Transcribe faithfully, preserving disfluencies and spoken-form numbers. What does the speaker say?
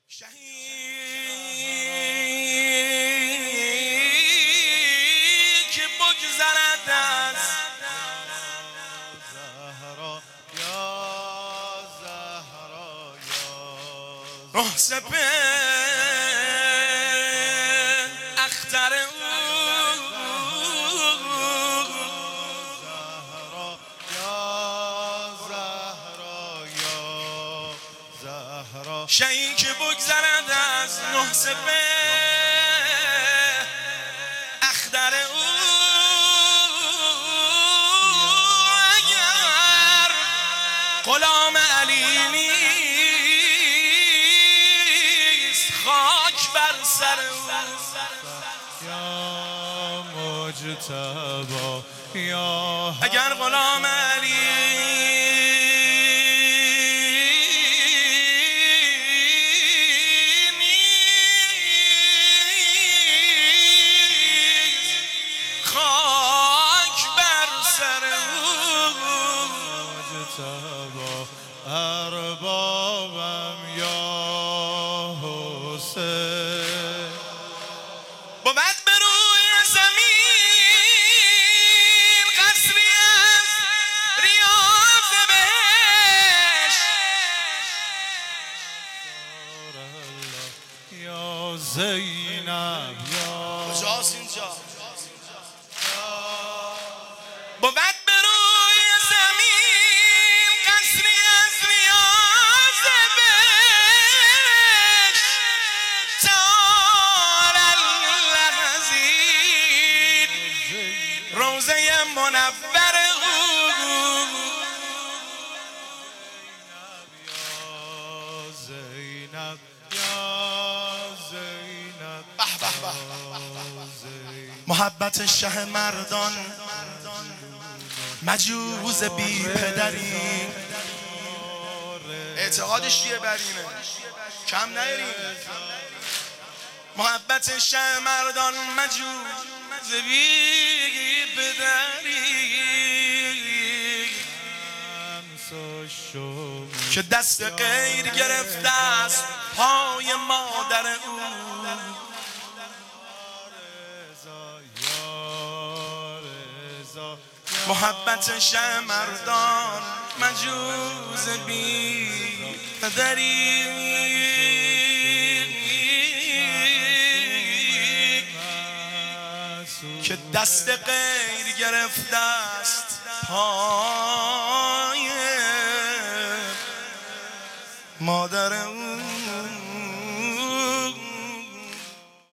شهید که بگذرد از زهرا یا زهرا یا راه سپهر اختر او زهرا یا زهرا یا زهرا شهید که بگذرد از نه سپهر اختر او اگر غلام علی نیست خاک بر سر او یا مجتبی یا اگر غلام علی اربابم یا حسین بود به روی زمین قصری از ریاض بهشت یا زینب یا کجاست اینجا بود روزه منور او یا زینب یا زینب محبت شه مردان مجوز بی پدری اعتقادش یه برینه کم نیاریم محبت شه مردان مجوز بی پدری که دست غیر گرفته است پای مادر او محبت شه مردان مجوز بی پدری که دست غیر گرفته است پای مادر او